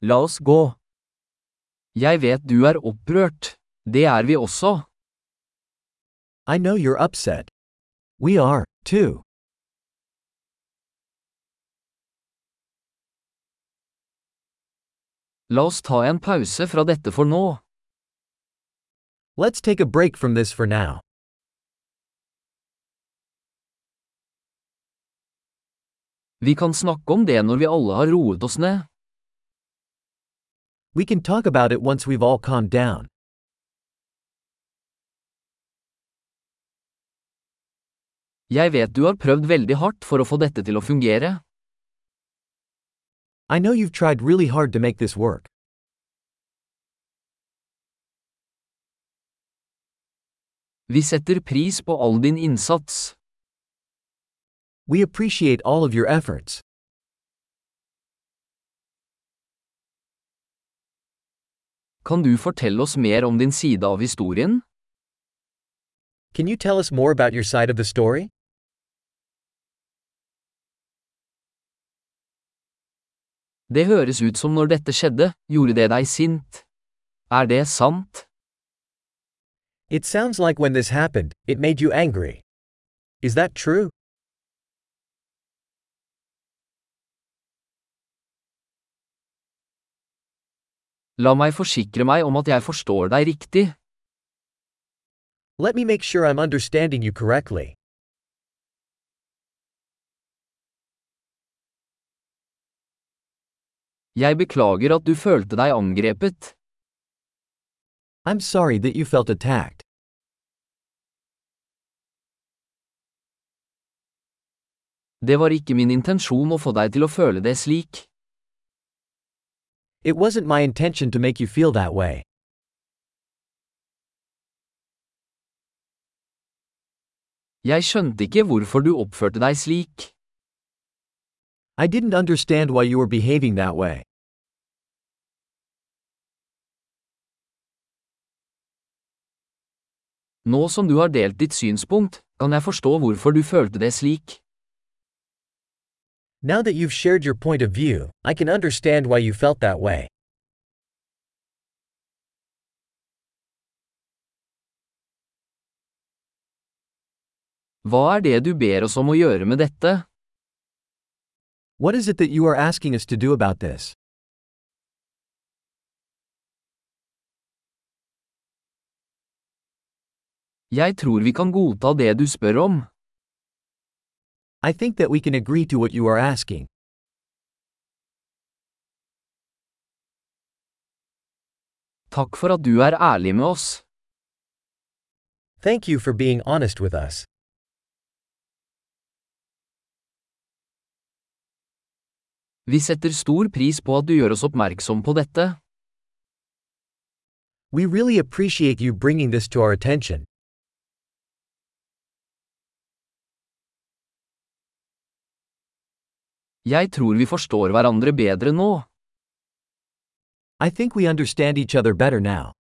La oss gå. Jeg vet du er opprørt. Det er vi også. I know you're upset. We are, too. La oss ta en pause fra dette for nå. Let's take a break from this for now. Vi kan snakke om det når vi alle har roet oss ned. We can talk about it once we've all calmed down. Jeg vet du har prøvd veldig hardt for å få dette til å fungere. I know you've tried really hard to make this work. Vi setter pris på all din innsats. We appreciate all of your efforts. Kan du fortelle oss mer om din side av historien? Can you tell us more about your side of the story? Det høres ut som når dette skjedde, gjorde det deg sint. Er det sant? It sounds like when this happened, it made you angry. Is that true? La meg forsikre meg om at jeg forstår deg riktig. Let me make sure I'm understanding you correctly. Jeg beklager at du følte deg angrepet. I'm sorry that you felt attacked. Det var ikke min intensjon å få deg til å føle det slik. It wasn't my intention to make you feel that way. Jeg skjønte ikke hvorfor du oppførte deg slik. I didn't understand why you were behaving that way. Nå som du har delt ditt synspunkt, kan jeg forstå hvorfor du følte det slik. Now that you've shared your point of view, I can understand why you felt that way. Hva er det du ber oss om å gjøre med dette? What is it that you are asking us to do about this? Jeg tror vi kan godta det du spør om. I think that we can agree to what you are asking. Takk for at du er ærlig med oss. Thank you for being honest with us. Vi setter stor pris på at du gjør oss oppmerksom på dette. We really appreciate you bringing this to our attention. Jeg tror vi forstår hverandre bedre nå. I think we understand each other better now.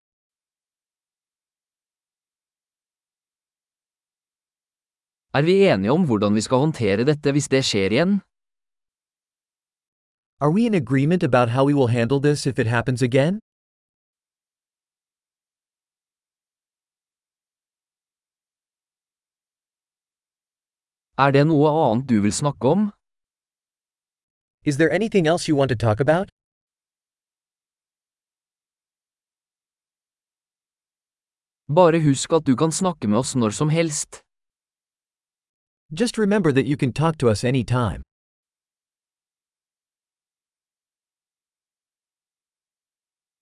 Er vi enige om hvordan vi skal håndtere dette hvis det skjer igjen? Are we in agreement about how we will handle this if it happens again? Er det noe annet du vil snakke om? Is there anything else you want to talk about? Bare husk at du kan snakke med oss når som helst. Just remember that you can talk to us anytime.